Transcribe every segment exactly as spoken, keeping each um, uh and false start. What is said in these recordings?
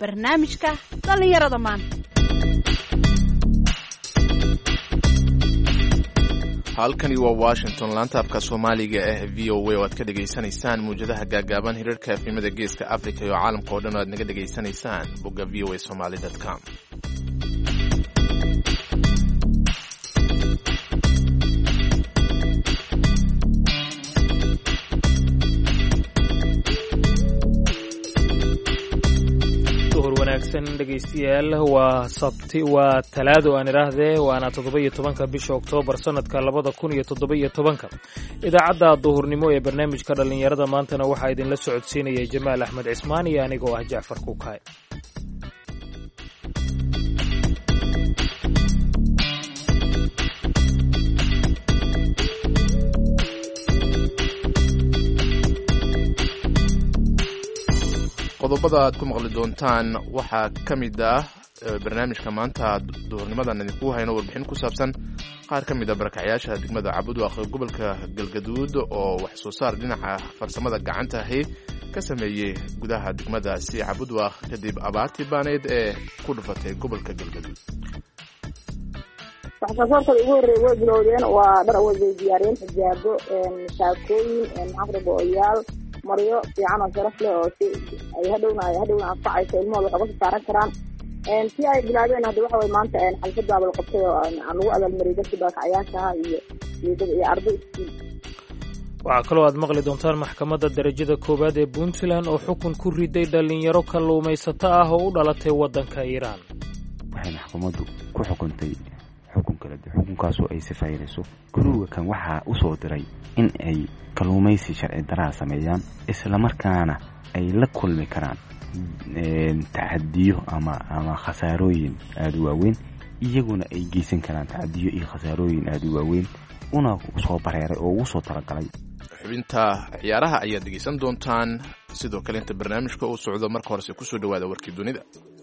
barnaamijka dhallinyarada maanta. halkani waa Washington, laanta afka Soomaaliga ee V O A oo aad ka dhageysanaysaan muujadaha gaagaaban hirarka afimada geeska Afrika iyo caalamka oo dhan aad naga dhageysanaysaan bogga v o a somali dot com. wanaagsan dhegeystayaal, waa sabti waa talaado aan iraahdee waana toddoba iyo tobanka bisha Oktoobar sanadka labada kun iyo toddoba iyo tobanka. idaacadda duhurnimo ee barnaamijka dhallinyarada maantana waxaa idinla socodsiinaya Jamaal Axmed Cismaan iyo anigoo ah Jacfar Kuukay. qodobada aad ku maqli doontaan waxaa ka mid ah barnaamijka maanta duhurnimadan idinku hayno warbixin ku saabsan qaar ka mid a barakacyaasha degmada Cabudwaaq ee gobolka Galgaduud oo wax soo saar dhinaca farsamada gacanta ahi ka sameeyey gudaha degmadaasi Cabudwaaq kadib abaartii baaneed ee ku dhufatay gobolka Galgaduud. wax soo saarka ugu horeeyay way bilowdeen waa dhar wada diyaariyeen xijaabo saakooyin maxqaboyaal mariyo fiican oo sharaf leh oo si ay hadhowna ay hadhowna anfacayso ilmahooda wax uga saaran karaan een si ay bilaabeen hadda waxa way maanta een xalfada abal qabtay oo aan lagu abaalmariyay dadka baakacayaasha iyo iyo arday iskuul. waxaa kaloo aad maqli doontaan maxkamadda darajada koowaad ee Puntland oo xukun ku riday dhalinyaro kalluumaysato ah oo u dhalatay waddanka Iiraan. waxay maxkamaddu ku xukuntay xukun kale xukunkaas oo ay sifaynayso guruga kan waxa u soo diray in ay kalluumaysi sharci darro sameeyaan isla markaana ay la kulmi karaan ee tacadiyo ama ama khasaarooyin aad u waaweyn iyaguna ay geysan karaan tacadiyo iyo khasaarooyin aad u waaweyn una soo bareeray oo u soo talagalay. xubinta ciyaaraha ayaad dhegeysan doontaan sidoo kale inta barnaamijka uu socdo marka hore ku soo dhawaada warkii dunida.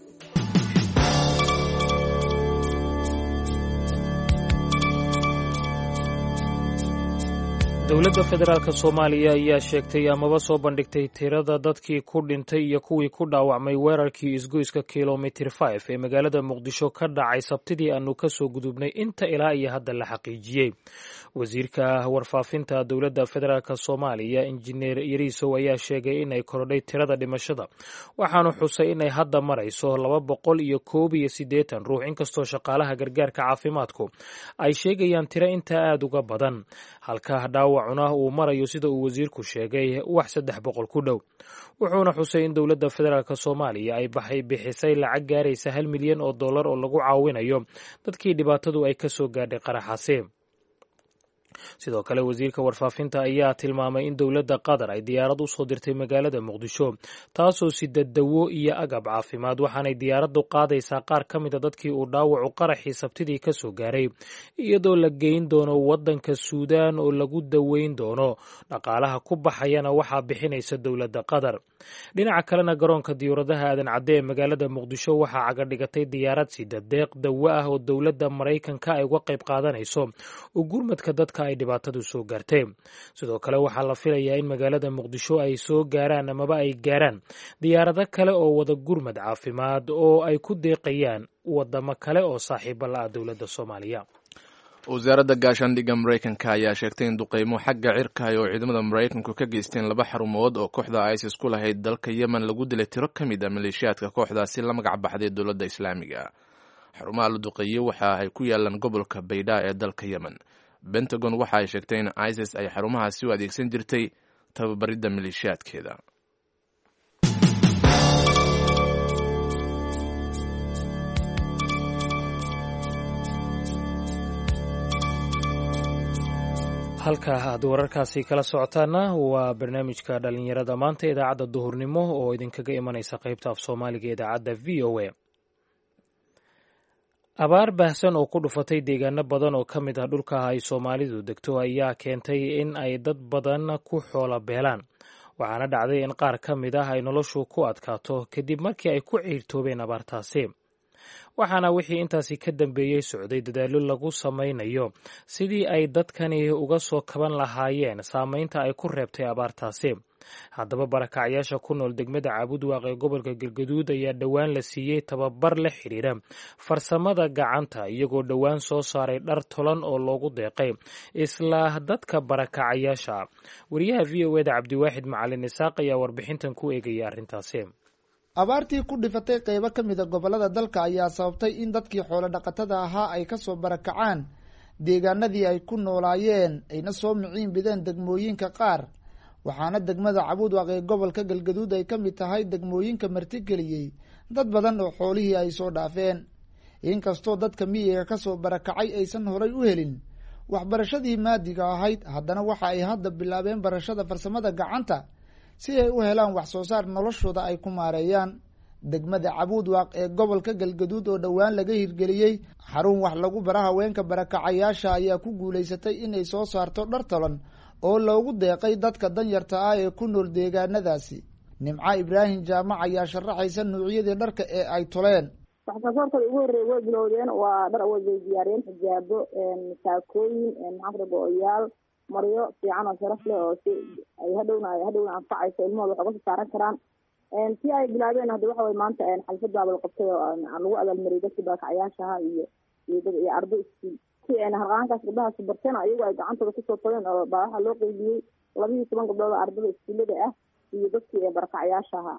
dowladda federaalka Soomaaliya ayaa sheegtay amaba soo bandhigtay tirada dadkii ku dhintay iyo kuwii ku dhaawacmay weerarkii isgoyska kilomitir five ee magaalada Muqdisho ka dhacay Sabtidii aanu ka soo gudubnay inta ilaa iyo hadda la xaqiijiyay. wasiirka warfaafinta dowladda federaalka Soomaaliya injineer Yariisow ayaa sheegay in ay korodhay tirada dhimashada waxaanu xusay in ay hadda marayso laba boqol iyo koob iyo siddeetan ruux inkastoo shaqaalaha gargaarka caafimaadku ay sheegayaan tiro inta aad uga badan halka dhaawacuna uu marayo sida uu wasiirku sheegay wax saddex boqol ku dhow. wuxuuna xusay in dowladda federaalka Soomaaliya ay baxay bixisay lacag gaaraysa hal milyan oo dollar oo lagu caawinayo dadkii dhibaatadu ay ka soo gaadhay qaraxaasi. sidoo kale wasiirka warfaafinta ayaa tilmaamay in dowladda Qatar ay diyaarad u soo dirtay magaalada Muqdisho taasoo sida dawo iyo agab caafimaad waxaanay diyaaraddu qaadaysaa qaar ka mid a dadkii uu dhaawacu qaraxii Sabtidii ka soo gaaray iyadoo la geyn doono waddanka Suudaan oo lagu daweyn doono dhaqaalaha ku baxayana waxaa bixinaysa dowladda Qatar. dhinaca kalena garoonka diyaaradaha aadan cadde ee magaalada Muqdisho waxaa caga dhigatay diyaarad sida deeq dawo ah oo dowladda Maraykanka ay uga qayb qaadanayso oo gurmadka dadka ay dhibaatadu soo gaartay. sidoo kale waxaa la filayaa in magaalada Muqdisho ay soo gaaraan amaba ay gaaraan diyaarado kale oo wada gurmad caafimaad oo ay ku deeqayaan wadamo kale oo saaxiibo la ah dowladda Soomaaliya. wasaaradda gaashaandhigga Maraykanka ayaa sheegtay in duqeymo xagga cirka oo ciidamada Maraykanku ka geysteen laba xarumood oo kooxda ISIS ku lahayd dalka Yemen lagu dilay tiro ka mid ah maleeshiyaadka kooxdaasi la magac baxday dowladda Islaamiga. xarumaha la duqeeyay waxa ay ku yaalaan gobolka Baydaa ee dalka Yemen. Pentagon waxa ay sheegtay in ISIS ay xarumahaasi u adeegsan jirtay tababaridda maleeshiyaadkeeda. halka aad wararkaasi kala socotaana waa barnaamijka dhalinyarada maanta idaacadda duhurnimo oo idinkaga imanaysa qaybta af Soomaaliga ee idaacadda V O A. abaar baahsan oo ku dhufatay deegaano badan oo ka mid ah dhulka ay Soomaalidu degto ayaa keentay in ay dad badan ku xoolo beelaan waxaana dhacday in qaar ka mid ah ay noloshu ku adkaato kadib markii ay ku ciirtoobeen abaartaasi. waxaana wixii intaasi ka dambeeyey socday dadaallo lagu samaynayo sidii ay dadkani uga soo kaban lahaayeen saamaynta ay ku reebtay abaartaasi. haddaba barakacyaasha ku nool degmada Caabudwaaq ee gobolka Galgaduud ayaa dhowaan la siiyey tababar la xiriira farsamada gacanta iyagoo dhowaan soo saaray dhar tolan oo loogu deeqay isla dadka barakacyaasha. wariyaha V O A da Cabdiwaaxid Macalin Isaaq ayaa warbixintan ku eegaya arrintaasi. abaartii ku dhifatay qaybo ka mid a gobolada dalka ayaa sababtay in dadkii xoolo dhaqatada ahaa ay ka soo barakacaan deegaanadii ay ku noolaayeen ayna soo miciin bideen degmooyinka qaar, waxaana degmada Caabudwaaq ee gobolka Galgaduud ay ka mid tahay degmooyinka martigeliyey dad badan oo xoolihii ay soo dhaafeen. inkastoo dadka miyiga ka soo barakacay aysan horay u helin waxbarashadii maadiga ahayd, haddana waxa ay hadda bilaabeen barashada farsamada gacanta si ay u helaan wax soo saar noloshooda ay ku maareeyaan. degmada Caabudwaaq ee gobolka Galgaduud oo dhowaan laga hirgeliyey xarun wax lagu bara haweenka barakacayaasha ayaa ku guulaysatay inay soo saarto dhar tolan oo loogu deeqay dadka danyarta ah ee ku nool deegaanadaasi. Nimca Ibraahim Jaamac ayaa sharaxaysa noocyadii dharka ee ay toleen. waxsoosaarkooda ugu horreeya way bilowdeen waa dhar way diyaariyeen, xijaabo, saakooyin, maxamed oyaal, maryo fiican oo sharaf leh oo si ay hadhowna ay hadhowna anfacayso ilmahooda wax uga soo saaran karaan. si ay bilaabeen hadda waxa way maanta xalfad baabal qabtay oo lagu abaalmariyay dadkii barakacayaashaha iyo iyo arday iskuul si ay harqaankaas gabdhahaas barteen ayagu ay gacantooda kusoo toleen oo baa waxaa loo qeybiyey laba iyo toban gabdhood oo ardayda iskuullada ah iyo dadkii ee barakacayaashaha.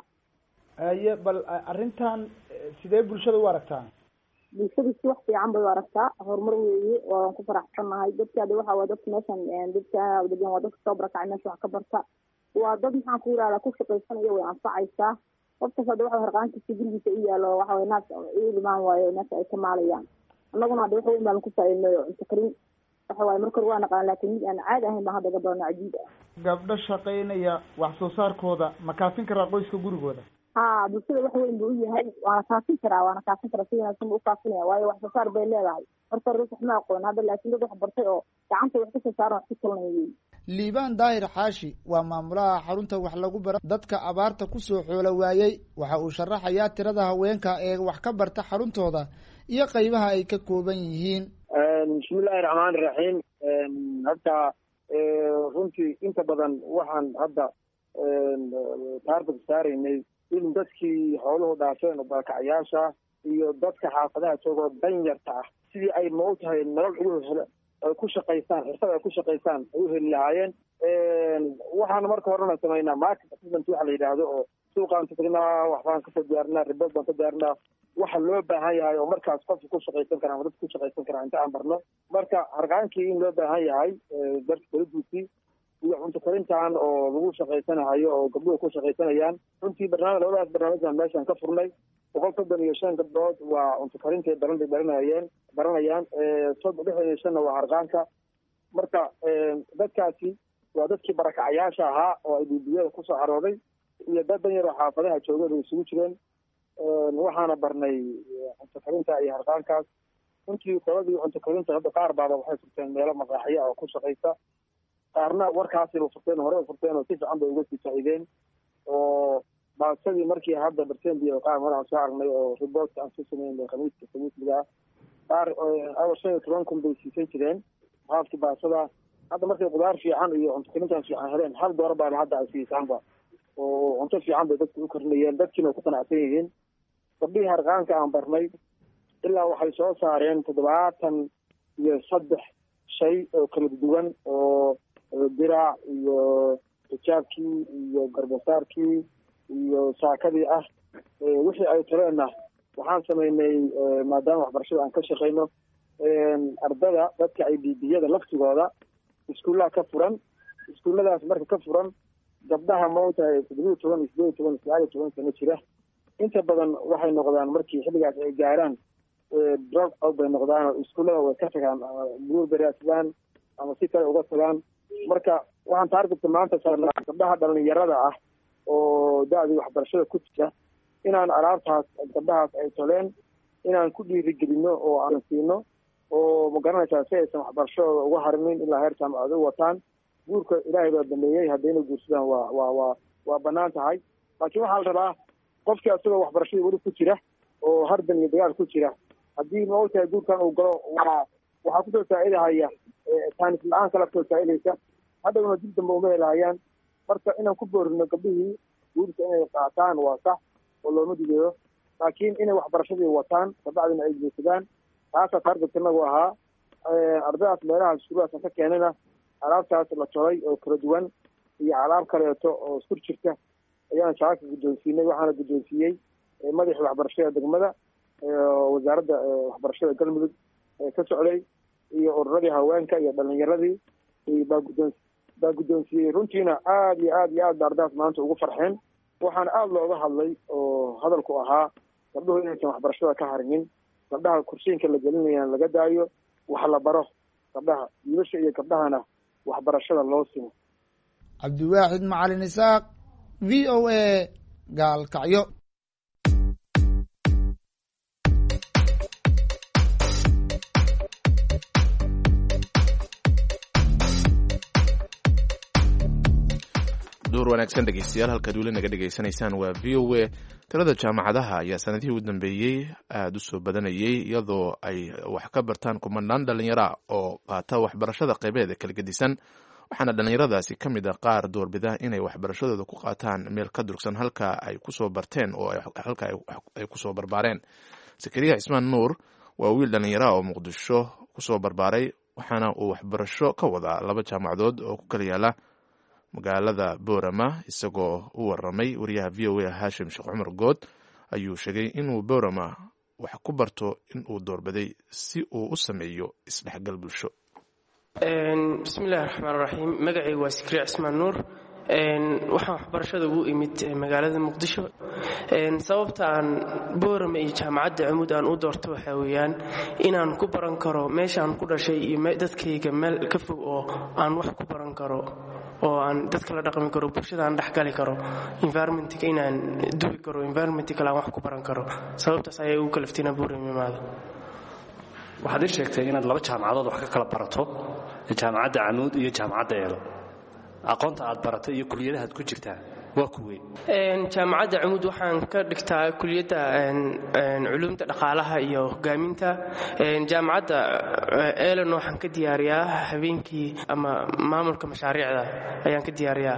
aye bal arrintan sidee bulshada u aragtaa? bulshada si wax fiican bay u aragtaa, horumar weeye, waan ku faraxsanahay. dadka hadda waxa waa dadka meeshan dadka degan waa dadka soo barakacay meesha wax ka barta, waa dad maxaan ku yidhahdaa ku shaqaysanaya, way anfacaysaa. qofkas hadda waxa harqaankiisa gurigiisa u yaalo waxa way naas iilimaan waayo meesha ay ka maalayaan. annaguna hadda waxa weyn baan ku faa'iidnay cunto karin waxa waaye marka waa naqaan, laakiin mid aan caadi ahayn baan hadda gabdhoona cajiib ah. gabdho shaqaynaya wax soo saarkooda ma kaafin karaa qoyska gurigooda? ha bulshada wax weyn buu u yahay, waana kaafin karaa waana kaafin karaa si wanaagsan buu u kaafinaya, waayo wax soo saar bay leedahay. marka ruux wax ma aqoon hadda, laakiin dad wax bartay oo gacanta wax kasoo saaran wax ku talanayay. liibaan daahir xaashi waa maamulaha xarunta wax lagu baro dadka abaarta kusoo xoolo waayey. waxa uu sharaxayaa tirada haweenka ee wax ka barta xaruntooda iyo qaybaha ay ka kooban yihiin. bismillahi raxmaani raxiim. hadda runtii inta badan waxaan hadda taarget saaraynay in dadkii xooluhu dhaafeen oo barakacayaasha iyo dadka xaafadaha joogoo danyarta ah sidii ay ma u tahay nolol ugu helo ay ku shaqaystaan, xirfad ay ku shaqaystaan ay u heli lahaayeen. waxaan marka horena samaynaa market assessment waxa la yidhaahdo oo suuqaan ka tagnaa, waxbaan kasoo diyaarinaa, ribood baan ka diyaarinaa waxa loo baahan yahay oo markaas qofka ku shaqaysan karaa ama dadka ku shaqaysan karaa inta aan barno. marka harqaankii in loo baahan yahay darka kaladuusii iyo cunto karintan oo lagu shaqaysanahayo oo gabdhuhu ku shaqaysanayaan. runtii barnaamij labadaas barnaamijaan meeshaan ka furnay. boqol soddon iyo shan gabdhood waa cunto karintay baran bay baranayeen baranayaan soddon lixdan iyo shanna waa harqaanka. marka dadkaasi waa dadkii barakacayaasha ahaa oo ay bibiyada kusoo carooday iyo dad dan yar oo xaafadaha joogeen ay isugu jireen. waxaana barnay cunto karinta iyo harqaankaas. runtii qoladii cunto karinta hadda qaar baaba waxay furteen meelo maqaaxiya oo ku shaqaysa, qaarna warkaasiba furteen hore furteen oo si fiican bay uga sii faa'iideen. oo baasadii markii hadda barteen biyo qaar maraan soo aragnay oo riboodka aan soo sameynay khamiiska khamiisliga qaar awal shan iyo toban kun bay siisan jireen haafkii baasada. hadda markay qudaar fiican iyo cunto karintan fiican heleen hal doora baaba hadda ay siisaanba oo cunto fiican bay dadka u karinayeen, dadkiina way ku qanacsan yihiin. gabdhihii harqaanka aan barnay ilaa waxay soo saareen toddobaatan iyo saddex shay oo kala duwan oo diraac iyo xijaabkii iyo garbasaarkii iyo saakadii ah. wixii ay taleenna waxaan samaynay maadaama waxbarashada aan ka shaqayno ardada dadka ay bibiyada laftigooda iskuullaha ka furan. iskuulladaas marka ka furan gabdhaha ma u tahay toddobiyo toban iyo sideed iyo toban sagaal iyo toban sano jira inta badan waxay noqdaan markii xilligaas ay gaaraan drug out bay noqdaan oo iskuullada way ka tagaan guur baraadsadaan ama si kale uga tagaan. marka waxaan taargetka maanta saarnaa gabdhaha dhalinyarada ah oo da-dii waxbarashada ku jira inaan alaabtaas gabdhahaas ay toleen inaan ku dhiirigelino oo aan siino oo magaranaysaa si aysan waxbarashadooda uga harinin ilaa heer jaamacad u wataan. guurka ilaahay baa baneeyey, haddayna guursadaan waa waa waa waa banaan tahay. laakiin waxaa la rabaa qofkii asagoo waxbarashadii weli ku jira oo hardan iyo dagaal ku jira haddii maogtahay guurkan uu galo waa waxaa kusoo faa'iidahaya taanis la-aan kala kusoo faa'iidaysa hadhowna dib dambe uma helahayaan marka inaan ku boorino gabdhihii guurka inay qaataan waa sax oo looma digayo laakiin inay waxbarashadii wataan kabacdina ay guursadaan taasaa taargetka inagu ahaa ardaydaas meelaha iskuulahaas ka keenayna alaabtaas la tolay oo kala duwan iyo alaab kaleeto oo iskur jirta ayaan shacabka guddoonsiinay waxaana guddoonsiiyey madaxii waxbarashada degmada wasaaradda waxbarashada galmudug ka socday iyo ururadii haweenka iyo dhalinyaradii baa guddoon baa guddoonsiiyey runtiina aada iyo aada iyo aad ba ardaydaas maanta ugu farxeen waxaana aada looga hadlay oo hadalku ahaa gabdhuhu inaysan waxbarashada ka harinin gabdhaha kursiinka la gelinayaan laga daayo wax la baro gabdhaha wiilasha iyo gabdhahana waxbarashada loo simo. cabdiwaaxid macalin isaaq v o a gaalkacyo. duur wanaagsan dhegeystayaal halkaad weli naga dhegaysanaysaan waa v o a. tirada jaamacadaha ayaa sanadihii u dambeeyey aada u soo badanayay iyadoo ay wax ka bartaan kumanaan dhallinyara oo qaata waxbarashada qaybeeda kala gedisan waxaana dhallinyaradaasi ka mid ah qaar doorbida inay waxbarashadooda ku qaataan meel ka durugsan halka ay kusoo barteen oo halka ay kusoo barbaareen. sakariya cismaan nuur waa wiil dhallinyara oo muqdisho kusoo barbaaray waxaana uu waxbarasho ka wadaa laba jaamacadood oo ku kala yaala magaalada boorama. isagoo u waramay wariyaha v o a haashim sheekh cumar good ayuu sheegay inuu boorama wax ku barto inuu doorbiday si uu u sameeyo isdhexgal bulsho. bismillahi raxmaan raxiim magacayga waa sakariya cismaan nuur waxaan waxbarashada ugu imid magaalada muqdisho. sababta aan boorama iyo jaamacadda camud aan u doorto waxaa weeyaan inaan ku baran karo meeshaan ku dhashay iyo dadkayga meel ka fog oo aan wax ku baran karo oo aan dadka la dhaqmi karo bulshada aan dhexgali karo environmentka inaan duwi karo environmentka kale aan wax ku baran karo sababtaas ayay ugu kalaftina boorama imaada. waxaad ii sheegtay inaad laba jaamacadood wax ka kala barato jaamacadda camuud iyo jaamacadda eelo aqoonta aad baratay iyo kuliyadahaad ku jirtaa waa kuwey? jaamacadda camuud waxaan ka dhigtaa kuliyadda culuumta dhaqaalaha iyo hogaaminta. jaamacadda eelon waxaan ka diyaariyaa habeenkii ama maamulka mashaariicda ayaan ka diyaariyaa.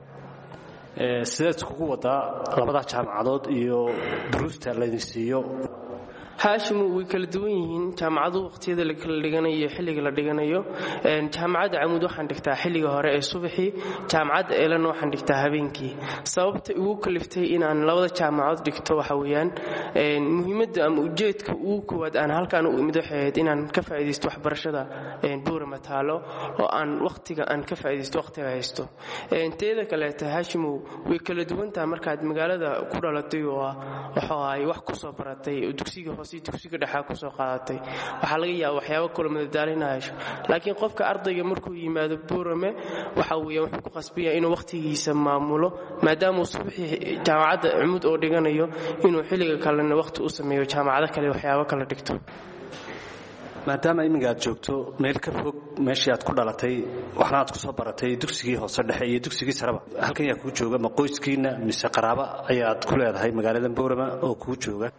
sidaad kugu wadaa labada jaamacadood iyo duruusta laydin siiyo? haashimu way kala duwan yihiin jaamacadu waqtiyada la kala dhiganayo iyo xilliga la dhiganayo. jaamacadda camuud waxaan dhigtaa xilliga hore ee subaxii, jaamacadda eelana waxaan dhigtaa habeenkii. sababta igu kaliftay inaan labada jaamacadood dhigto waxa weeyaan muhiimadda ama ujeedka ugu koowaad aan halkaan u imid waxay ahayd inaan ka faa'iidaysto waxbarashada boorama taalo oo aan waqtiga aan ka faa'iidaysto waqtiga haysto. teeda kaleeta haashimu way kala duwan tahay markaad magaalada ku dhalatay oo waxa ay wax ku soo baratay dugsiga dugsiga dhexa ku soo qaadatay waxaa laga yaabaa waxyaabo kala madadaalinayso laakiin qofka ardayga markuu yimaado boorame waxa weeye wuxuu ku qasbaya inuu waqtigiisa maamulo maadaama uu subaxii jaamacadda cumud oo dhiganayo inuu xilliga kalena waqti u sameeyo jaamacado kale waxyaabo kala dhigto. maadaama iminka aad joogto meel ka fog meeshii aad ku dhalatay waxna aad ku soo baratay dugsigii hoose dhexe iyo dugsigii sareba halkan yaa kuu jooga ma qoyskiina mise qaraaba ayaad ku leedahay magaalada boorama oo kuu jooga?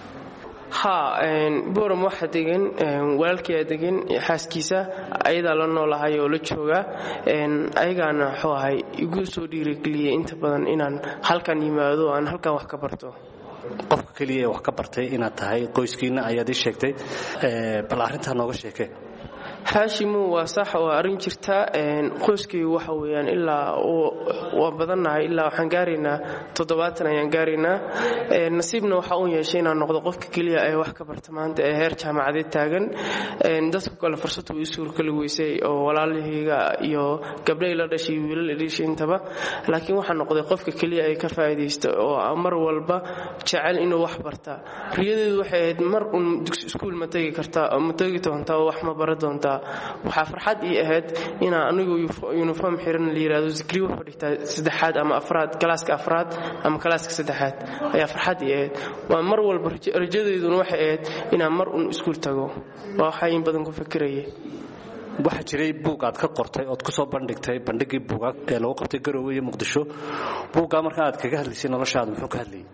ha boorama waxaa degan walaalkiyaa degan xaaskiisa ayadaa la noolahay oo la jooga ayagaana wuxuu ahay igu soo dhiirigeliyey inta badan inaan halkan yimaado aan halkan wax ka barto. qofka keliya ee wax ka bartay inaad tahay qoyskiina ayaad ii sheegtay bal arrintaa nooga sheekee. haashimu waa sax waa arrin jirta qoyskaygu waxa weeyaan ilaa waa badannahay ilaa waxaan gaaraynaa toddobaatan ayaan gaaraynaa. nasiibna waxa uu yeeshay inaan noqdo qofka keliya ee wax ka barta maanta ee heer jaamacadeed taagan. dadku kale fursad way isuur kala weysay oo walaalahayga iyo gabdhay la dhashay wiilal la dhashay intaba laakiin waxaan noqday qofka keliya ee ka faa'iidaysta oo mar walba jecel inuu wax barta. riyadeedu waxay ahayd mar uun dugsi iskuul ma tagi kartaa ma tagi doontaa wax ma bara doontaa. waxaa farxad ii ahayd inaan anigu uniform xiran la yiraahdo zikri wuxuu dhigtaa saddexaad ama afraad kalaaska afraad ama kalaaska saddexaad ayaa farxad ii ahayd. waa mar walba rajadeeduna waxay ahayd inaan mar uun iskuul tago waa waxaa in badan ku fikirayay. waxaa jiray buug aad ka qortay ood ku soo bandhigtay bandhigii buugaag ee lagu qabtay Garowe iyo Muqdisho. buugga marka aad kaga hadlaysay noloshaada muxuu ka hadlayay?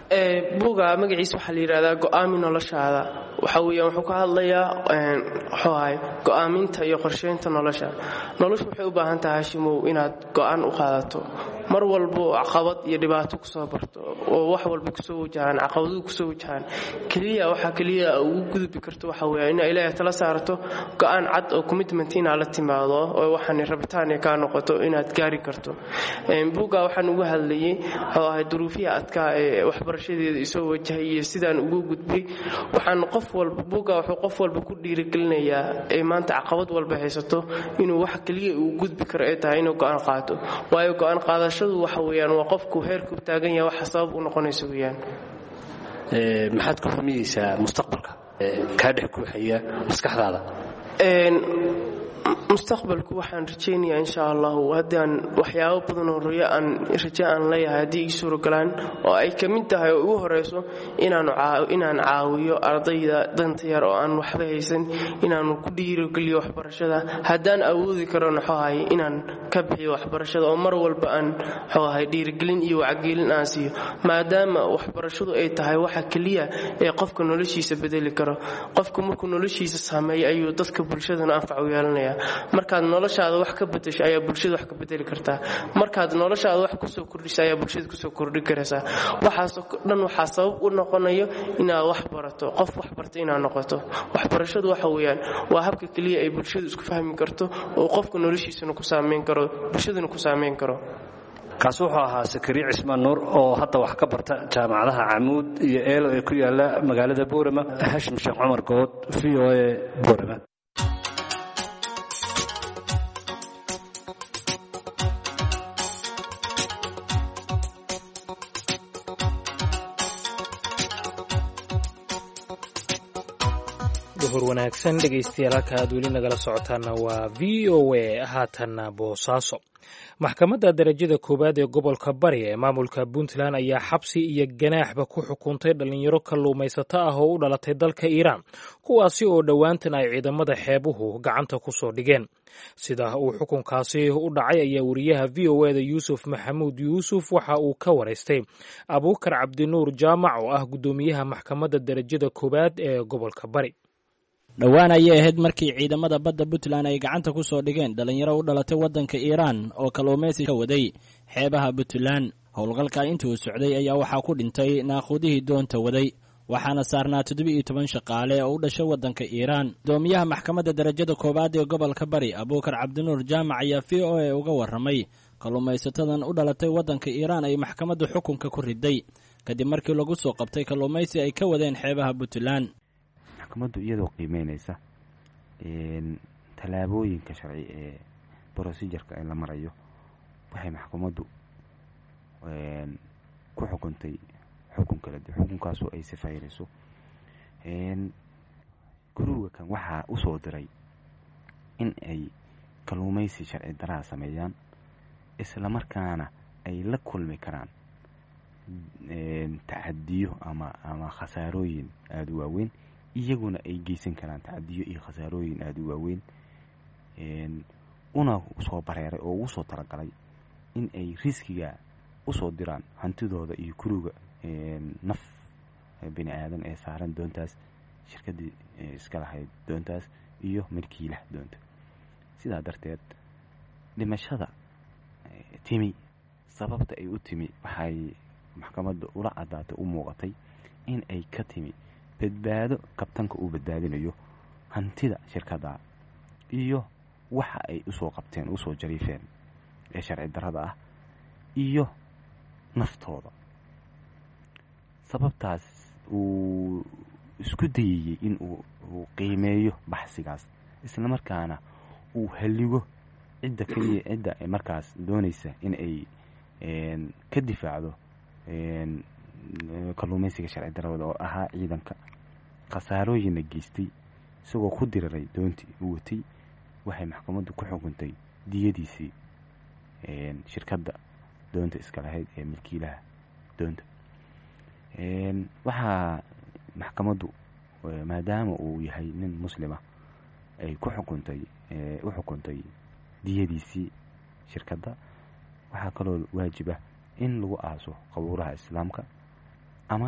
buuga magaciisa waxaa la yidhahdaa go'aami noloshaada waxa weeyaan wuxuu ka hadlayaa wuxuu ahay go'aaminta iyo qorsheynta nolosha noloshu waxay u baahan tahay Hashimow inaad go'aan u qaadato mar walba caqabad iyo dhibaato ku soo barto oo wax walba ku soo wajahan caqabado ku soo wajahan kaliya waxa kaliya ugu gudbi karto waxa weeyaan in Ilaahay tala saarto go'aan cad oo commitment in aad la timaado oo waxaan rabitaan ka noqoto inaad gaari karto buuga waxaan ugu hadlayay wuxuu ahay duruufiya adka ee waxbarashadeeda isoo wajahay sidaan ugu gudbay waxaan qof walba buuga wuxuu qof walba ku dhiirigelinayaa ee maanta caqabad walba haysato inuu wax kaliya uu gudbi karo ee tahay inuu go'aan qaato waayo go'aan qaadashadu waxa weeyaan waa qofku heerku taagan yahay waxa sabab u noqonayso weeyaan ee maxaad ku fahmiyaysaa mustaqbalka ka dhex ku xaya maskaxdaada een mustaqbalku waxaan rajaynayaa insha Allah hadaan waxyaabo badan oo riyo aan rajaan leeyahay hadii ay suuro galaan oo ay kamid tahay oo ugu horeyso inaan inaan caawiyo ardayda danta yar oo aan waxba haysan inaan ku dhiirigeliyo waxbarashada hadaan awoodi karo naxahay inaan ka bixiyo waxbarashada oo mar walba aan xoohay dhiirigelin iyo wacyigelin aan siiyo maadaama waxbarashadu ay tahay waxa kaliya ee qofka noloshiisa bedeli karo qofku markuu noloshiisa saameeyo ayuu dadka bulshadana anfac u yeelanayaa markaad noloshaada wax ka bedesho ayaa bulshada wax ka bedeli kartaa markaad noloshaada wax ku soo kordhiso ayaa bulshada ku soo kordhin karaysaa waxaas dhan waxa sabab u noqonayo inaad wax barato qof wax bartay inaad noqoto waxbarashadu waxa weeyaan waa habka kaliya ay bulshadu isku fahmi karto oo qofka noloshiisa ku saameyn karo bulshadana ku saameyn karo kaas wuxuu ahaa Sakariya Cismaan Nuur oo hadda wax ka barta jaamacadaha Camuud iyo Eelo ee ku yaala magaalada Boorama Hashim Sheekh Cumar Good V O A Boorama duhur wanaagsan dhegaystayaal halka aad weli nagala socotaana waa V O A haatanna Boosaaso maxkamadda darajada koowaad ee gobolka Bari ee maamulka Puntland ayaa xabsi iyo ganaaxba ku xukuntay dhalinyaro kalluumaysato ah oo u dhalatay dalka Iiraan kuwaasi oo dhowaantan ay ciidamada xeebuhu gacanta ku soo dhigeen sida uu xukunkaasi u dhacay ayaa wariyaha V O A da Yuusuf Maxamuud Yuusuf waxa uu ka wareystay Abuukar Cabdinuur Jaamac oo ah gudoomiyaha maxkamadda darajada koowaad ee gobolka Bari dhowaan ayay ahayd markii ciidamada badda Puntland ay gacanta ku soo dhigeen dhalinyaro u dhalatay waddanka Iiraan oo kalluumaysi ka waday xeebaha Puntland howlgalka intii uu socday ayaa waxaa ku dhintay naaqudihii doonta waday waxaana saarnaa toddoba iyo toban shaqaale oo u dhashay waddanka Iiraan gudoomiyaha maxkamadda darajada koowaad ee gobolka Bari Abuukar Cabdinuur Jaamac ayaa V O A uga warramay kalluumaysatadan u dhalatay waddanka Iiraan ay maxkamaddu xukunka ku riday kadib markii lagu soo qabtay kalluumaysi ay ka wadeen xeebaha Puntland maxkamaddu iyadoo qiimeynaysa een talaabooyinka sharci ee procedure-ka ay la marayo waxay maxkamaddu een ku xukuntay xukun kala duwan xukunkaas oo ay sifaynayso een guruga kan waxa u soo diray in ay kalluumaysi sharci daraa sameeyaan isla markaana ay la kulmi karaan een tacadiyo ama ama khasaarooyin aad u waaweyn iyaguna ay geysan karaan tacadiyo iyo khasaarooyin aad u waaweyn een una soo bareeray oo ugu soo talagalay in ay riskiga u soo diraan hantidooda iyo kuruga een naf bini aadan ee saaran doontaas shirkadii iska lahayd doontaas iyo milkiilaha doonta sidaa darteed dhimashada timi sababta ay u timi waxay maxkamadda ula cadaatay u muuqatay in ay ka timi badbaado kabtanka uu badbaadinayo hantida shirkadda iyo waxa ay u soo qabteen u soo jariifeen ee sharci darrada ah iyo naftooda sababtaas uu isku dayay in uu qiimeeyo baxsigaas isla markaana uu haligo cidda kaliya cidda ay markaas doonaysa in ay een ka difaacdo een kalluumaysiga sharci darrada oo ahaa ciidanka khasaarooyinna geystay isagoo ku diriray doontii uu watay waxay maxkamaddu ku xukuntay diyadiisii een shirkadda doonta iska lahayd ee milkiilaha doonta een waxaa maxkamaddu maadaama uu yahay nin muslima ay ku xukuntay ee u xukuntay diyadiisii shirkadda waxaa kaloo waajiba in lagu aaso qabuuraha islaamka ama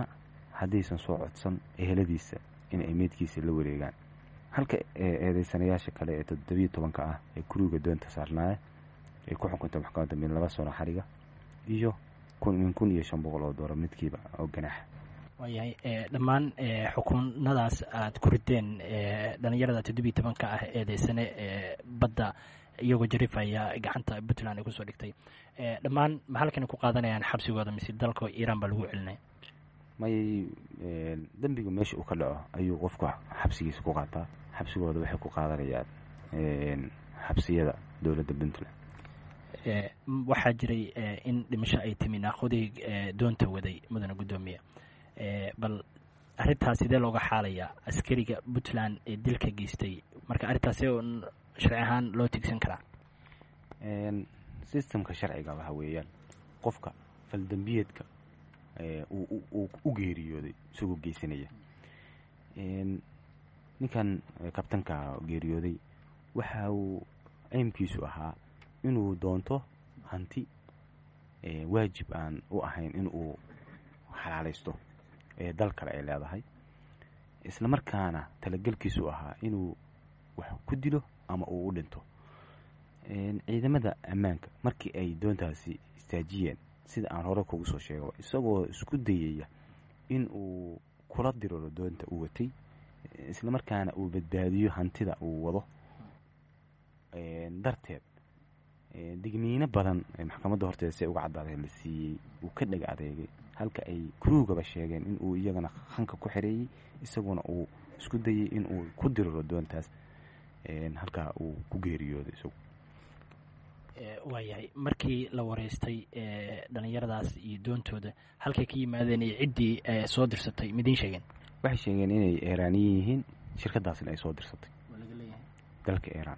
haddaysan soo codsan eheladiisa in ay meydkiisa la wareegaan. halka eedeysanayaasha kale ee toddobiyo tobanka ah ee kuriga doonta saarnaaya ay ku xukuntay maxkamadda min laba sano xariga iyo min kun iyo shan boqol oo doolar midkiiba oo ganaaxa. waayahay dhammaan xukunadaas aad ku rideen dhalinyarada toddobiyo tobanka ah eedeysane badda iyagoo jarifaya gacanta puntland ay kusoo dhigtay dhammaan ma halkan ku qaadanayaan xabsigooda mise dalka iiraan baa lagu celinaya? may dembiga meesha uu ka dhaco ayuu qofka xabsigiisa ku qaataa. xabsigooda waxay ku qaadanayaan xabsiyada dowladda puntland. waxaa jiray in dhimasho ay timi naaqoday doonta waday mudane guddoomiye, bal arrintaas sidee looga xaalayaa askariga puntland ee dilka geystay? marka arrintaas sharci ahaan loo tigsan karaa? systemka sharciga waxa weeyaan qofka faldambiyeedka uu u geeriyooday isagoo geysanaya. ninkan kabtanka geeriyooday waxa uu aymkiisu ahaa inuu doonto hanti waajib aan u ahayn in uu xalaalaysto ee dal kale ay leedahay, isla markaana talagelkiisu ahaa inuu wax ku dilo ama uu u dhinto. ciidamada ammaanka markii ay doontaasi istaajiyeen, sida aan hore kugu soo sheego, isagoo isku dayaya in uu kula diriro doonta uu watay, isla markaana uu badbaadiyo hantida uu wado darteed digniino badan maxkamadda horteeda si uga cadaaday la siiyey uu ka dheg adeegay, halka ay kurugaba sheegeen in uu iyagana hanka ku xireeyey, isaguna uu isku dayay in uu ku diriro doontaas, halkaa uu ku geeriyooday isagu. waayahay markii la wareystay dhalinyaradaas iyo doontooda halkay ka yimaadeen iyo ciddii soo dirsatay midiin sheegeen? waxay sheegeen inay iiraaniyiin yihiin, shirkadaasna ay soo dirsatay dalka iiraan.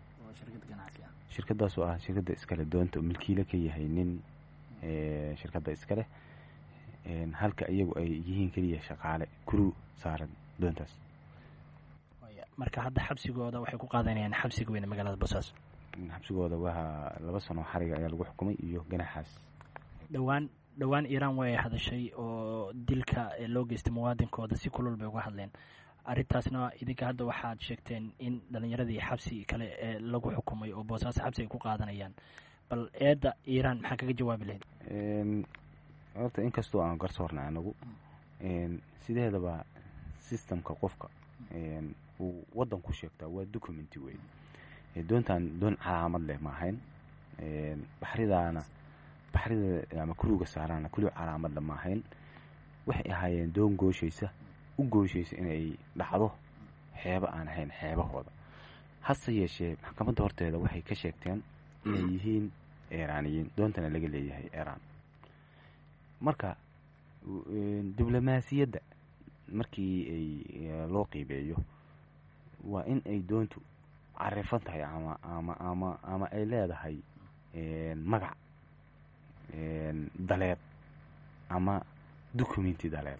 shirkadaas oo ah shirkadda iskale doonta milkiile ka yahay nin shirkadda iskale, halka iyagu ay yihiin keliya shaqaale kuru saaran doontaas. marka hadda xabsigooda waxay ku qaadanayaan xabsiga weyne magaalada boosaaso? xabsigooda waa laba sano xariga ayaa lagu xukumay iyo ganaxaas. dhowaan dhowaan iiraan way hadashay oo dilka loo geystay muwaadinkooda si kulul bay uga hadleen. arrintaasna idinka hadda waxaad sheegteen in dhalinyaradii xabsi kale ee lagu xukumay oo boosaaso xabsi ay ku qaadanayaan, bal eedda iiraan maxaa kaga jawaabi lahayd? horta inkastoo aan garsoorna anagu sideedaba systemka qofka uu waddan ku sheegtaa waa documenti wey. doontaan doon calaamad leh ma ahayn, baxridaana baxrida ama kuruga saaraana kulli calaamad leh ma ahayn. waxay ahaayeen doon gooshaysa u gooshaysa inay dhacdo xeebo aan ahayn xeebahooda. hase yeeshee maxkamadda horteeda waxay ka sheegteen inay yihiin iiraaniyiin, doontana laga leeyahay iiraan. marka diblomaasiyadda markii ay loo qiibeeyo waa in ay doontu carifan tahay ama ama ama ama ay leedahay magac daleed ama documenti daleed.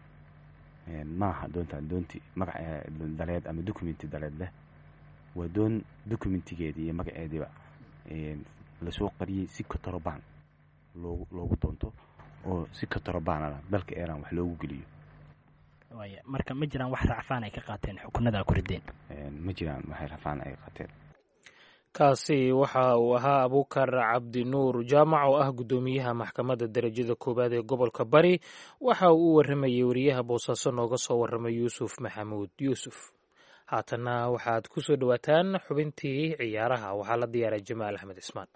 maaha doontaan doonti magac daleed ama documenti daleed leh, waa doon documentigeedii iyo magaceediiba lasoo qariyey si katorobaan loogu loogu doonto oo si katorobaan dalka iiraan wax loogu geliyo. waaya marka ma jiraan wax racfaan ay ka qaateen xukunada ku rideen? ma jiraan wax racfaan ay qaateen. kaasi waxa uu ahaa abuukar cabdi nuur jaamac oo ah guddoomiyaha maxkamadda darajada koowaad ee gobolka bari. waxa uu u waramayey wariyaha boosaaso nooga soo waramay yuusuf maxamuud yuusuf. haatanna waxaad ku soo dhowaataan xubintii ciyaaraha, waxaa la diyaaray jamaal axmed ismaan.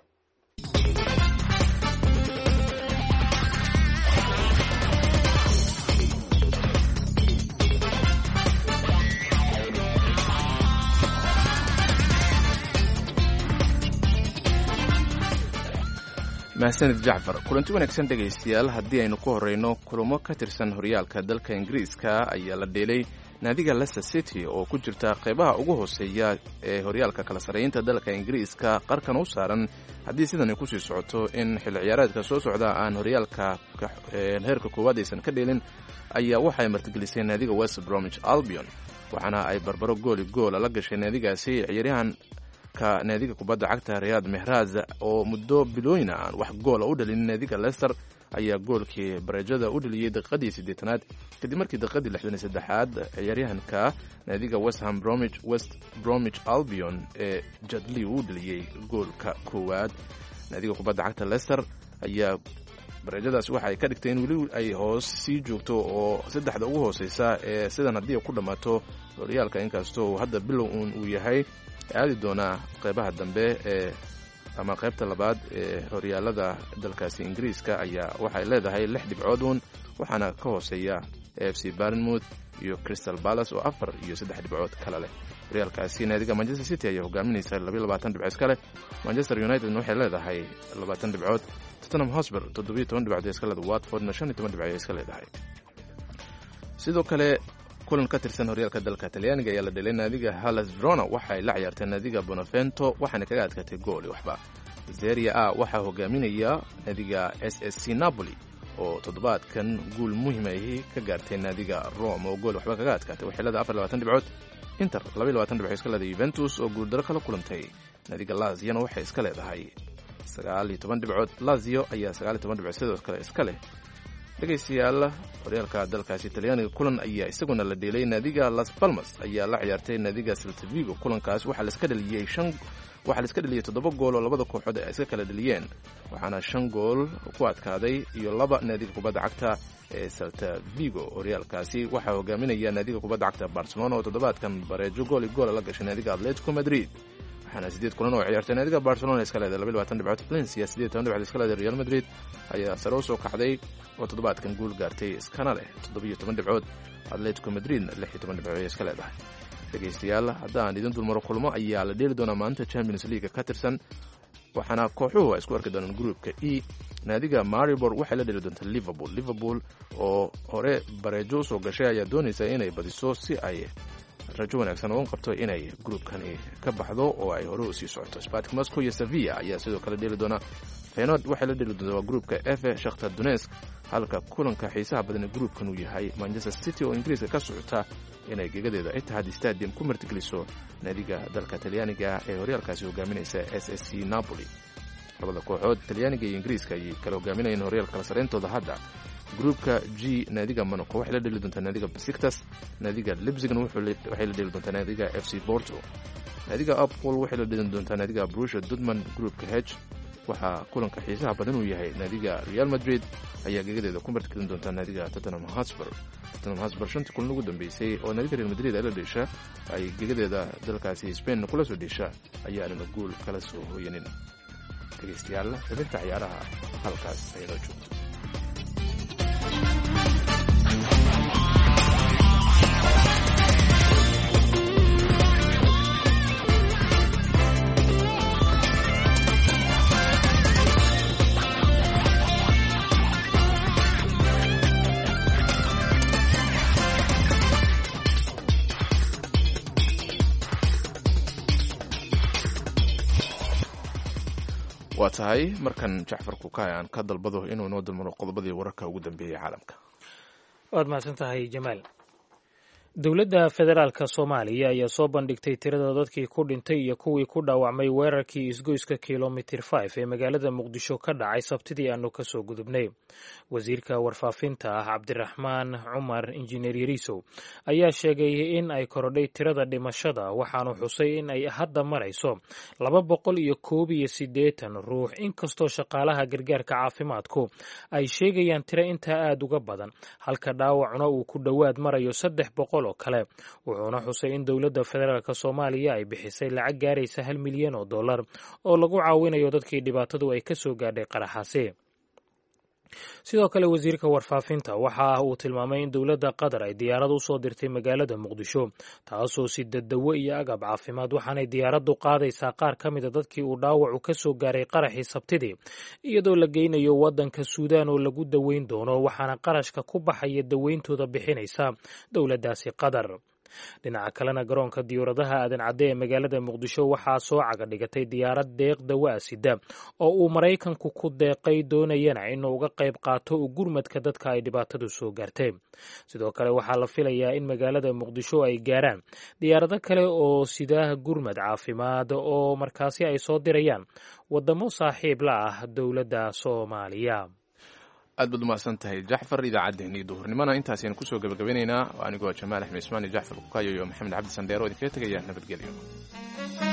mahadsanid jacfar. kulanti wanaagsan dhegaystayaal, haddii aynu ku horeyno kulamo ka tirsan horyaalka dalka ingiriiska ayaa la dheelay. naadiga Leicester City oo ku jirta qaybaha ugu hooseeya ee horyaalka kala sarreynta dalka ingiriiska qarkan u saaran haddii sidani kusii socoto in xilli ciyaareedka soo socda aan horyaalka heerka koowaad aysan ka dheelin, ayaa waxay martigelisay naadiga West Bromwich Albion, waxaana ay barbaro gooli goola la gashay naadigaasi ciyaaryahan ka naadiga kubadda cagta Riyad Mahrez oo muddo bilooyin aan wax goola u dhalin naadiga Leicester ayaa goolkii bareejada u dheliyey daqiiqadii siddeetanaad kadib markii daqiiqadii lixdan iyo saddexaad ciyaaryahanka naadiga westham bromwich west bromwich albion ee jadli uu dheliyey goolka koowaad. naadiga kubadda cagta leicester ayaa bareejadaas waxa ay ka dhigtay in weli ay hoos sii joogto oo saddexda ugu hooseysa ee sidan haddii ay ku dhammaato horyaalka inkastoo hadda bilow uun uu yahay aadi doonaa qeybaha dambe ee ama qaybta labaad ee horyaalada dalkaasi ingiriiska ayaa waxay leedahay lix dhibcood uun waxaana ka hooseeya f c barnmouth iyo crystal palace oo afar iyo saddex dhibcood kale leh. horyaalkaasi naadiga manchester city ayaa hogaaminaysa labayo labaatan dhibcood iska leh. manchester united waxay leedahay labaatan dhibcood. tottenham hotspur toddobiyo toban dhibcood iska leedahay. watfordna shan iyo toban dhibcood iska leedahay. sidoo kale kulan ka tirsan horyaalka dalka talyaaniga ayaa la dhelay naadiga hellas verona waxay la ciyaartay naadiga bonavento waxaana kaga adkaatay gool waxba. serie a waxaa hogaaminaya naadiga s s c napoli oo toddobaadkan guul muhiim ahi ka gaartay naadiga rome oo gool waxba kaga adkaatay. waxay leedahay afar iyo labaatan dhibcood. inter labayo labaatan dhibcood iska leedahay. juventus oo guuldaro kala kulantay naadiga laziona waxay iska leedahay sagaal iyo toban dhibcood. lazio ayaa sagaal iyo toban dhibcood sidoo kale iska leh. dhegaystayaal horyaalka dalkaasi talyaaniga kulan ayaa isaguna la dheelay. naadiga las palmas ayaa la ciyaartay naadiga celta vigo. kulankaas waxaa laiska dhaliyey shan waxaa laiska dhaliyey toddoba gool oo labada kooxood ay iska kala dhaliyeen waxaana shan gool ku adkaaday iyo laba naadiga kubadda cagta ee celta vigo. horyaalkaasi waxaa hogaaminaya naadiga kubadda cagta barcelona oo toddobaadkan bareejo gool iyo goola la gashay naadiga atletico madrid waxaana sideed kulan oo ciyaartay naadiga barcelona iska leedahay labayo labaatan dhibcood. valencia sideed iyo toban dhibcood iska leedahay. real madrid ayaa sare u soo kacday oo toddobaadkan guul gaartay iskana leh toddobiyo toban dhibcood. atletico madridna lix iyo toban dhibcood ay iska leedahay. dhegaystayaal haddaan idin dulmaro kulmo ayaa la dheeli doonaa maanta champions league ka tirsan waxaana kooxuhu ay isku arki doonaan gruupka e. naadiga maribor waxay la dheeli doontaa liverpool. liverpool oo hore bareejo usoo gashay ayaa doonaysa inay badiso si ay rajo wanaagsan uga qabto inay gruupkani ka baxdo oo ay hore u sii socoto. spartak moscow iyo sevilla ayaa sidoo kale dheeli doona. feyenoord waxay la dheeli doontaa waa gruupka f shakhtar donetsk halka kulanka xiisaha badan ee gruupkan uu yahay manchester city oo ingiriiska ka socota inay gegadeeda Etihad Stadium ku martigeliso naadiga dalka talyaaniga ee horyaalkaasi hogaaminaysa s s c napoli. labada kooxood talyaaniga iyo ingiriiska ayay kala hogaaminayeen horyaalka kala sareyntooda hadda. gruupka g naadiga monaco waxay la dheeli doontaa naadiga besiktas. naadiga leipzigna waxay la dheeli doontaa naadiga f c porto. naadiga apol waxay la dheeli doontaa naadiga borussia dortmund. gruupka h waxaa kulanka xiisaha badan uu yahay naadiga real madrid ayaa gegadeeda ku martigelin doontaa naadiga tottenham hotspur. tottenham hotspur shantii kulan ugu dambeysay oo naadiga real madrid ay la dheesha ay gegadeeda dalkaasi spain kula soo dheesha ayaanana guul kala soo hooyanin. dhegaystayaal xubinta ciyaaraha halkaas aynoo joogto. waa tahay markan jacfar kukaay aan ka dalbado inuu noo dulmaro qodobadii wararka ugu dambeeyey caalamka. waad mahadsan tahay jamaal. dowladda federaalka soomaaliya ayaa soo bandhigtay tirada dadkii ku dhintay iyo kuwii ku dhaawacmay weerarkii isgoyska kilomitir five ee magaalada muqdisho ka dhacay sabtidii aanu ka soo gudubnay. wasiirka warfaafinta ah cabdiraxmaan cumar injineer yariisow ayaa sheegay in ay korodhay tirada dhimashada waxaanu xusay in ay hadda marayso laba boqol iyo koob iyo siddeetan ruux inkastoo shaqaalaha gargaarka caafimaadku ay sheegayaan tiro intaa aada uga badan halka dhaawacuna uu ku dhowaad marayo saddex boqol oo kale. wuxuuna xusay in dowladda federaalk soomaaliya ay bixisay lacag gaaraysa hal milyan oo dollar oo lagu caawinayo dadkii dhibaatadu ay ka soo gaadhay qaraxaasi. sidoo kale wasiirka warfaafinta waxa uu tilmaamay in dowladda qatar ay diyaarad u soo dirtay magaalada muqdisho taasoo sida dawo iyo agab caafimaad waxaanay diyaaraddu qaadaysaa qaar ka mida dadkii uu dhaawacu ka soo gaaray qaraxii sabtidii iyadoo la geynayo waddanka suudaan oo lagu daweyn doono waxaana qarashka ku baxaya daweyntooda bixinaysa dowladdaasi qatar. dhinaca kalena garoonka diyaaradaha aadan cadde ee magaalada muqdisho waxaa soo caga dhigatay diyaarad deeq dawa sida oo uu maraykanku ku deeqay doonayana inuu uga qayb qaato u gurmadka dadka ay dhibaatadu soo gaartay. sidoo kale waxaa la filayaa in magaalada muqdisho ay gaaraan diyaarado kale oo sida gurmad caafimaad oo markaasi ay soo dirayaan wadamo saaxiib la ah dowladda soomaaliya. aad baad umahadsan tahay jacfar idaacaddeenii duhurnimana intaasaynu kusoo gabagabanaynaa anigoo jamaal axmed ismaan iyo jacfar kukayo iyo maxamed cabdi sandheero idinkaga tegaya nabadgelyo